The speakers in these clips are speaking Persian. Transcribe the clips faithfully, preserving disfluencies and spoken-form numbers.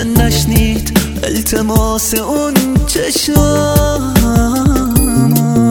نشنید التماس اون چشمامو.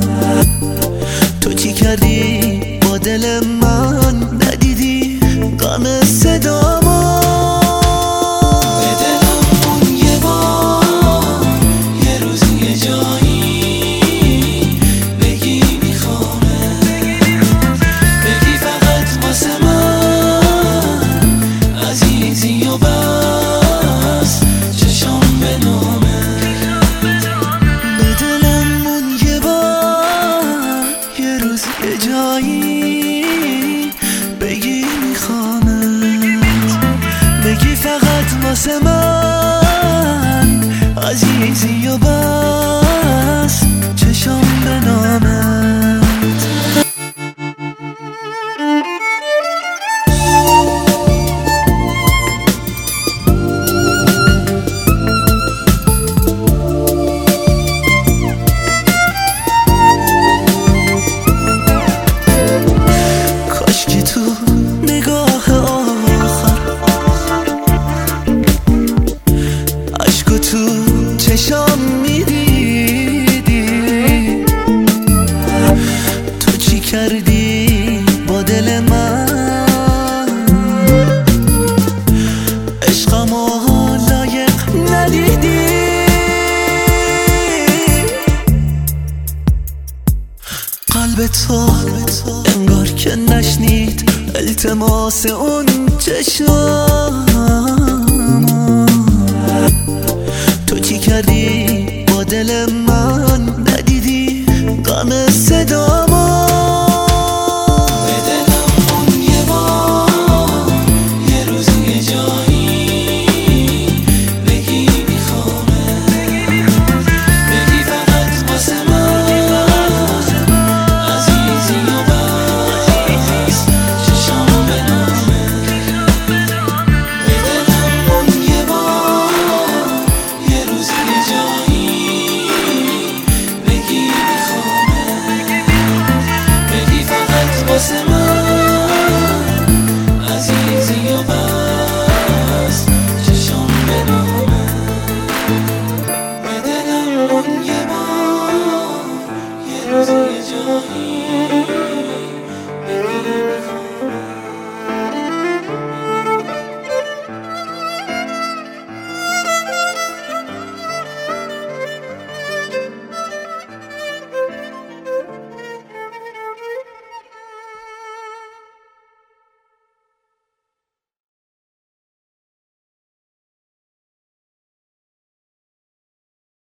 تو چی کردی با دل من؟ ندیدی غم صدامو؟ به دلم اون یه بار یه روز یه جایی بگی میخوامه، بگی فقط واسه من عزیزی و بس چشام به نامه. به دلم اون یه بار یه روز یه جایی بگی میخوامت، بگی فقط واسه من عزیزی و بس چشام به نامت. تو چشام میدیدی تو چی کردی با دل من؟ عشقمو لایق ندیدی. قلب تو انگار که نشنید التماس اون چشام.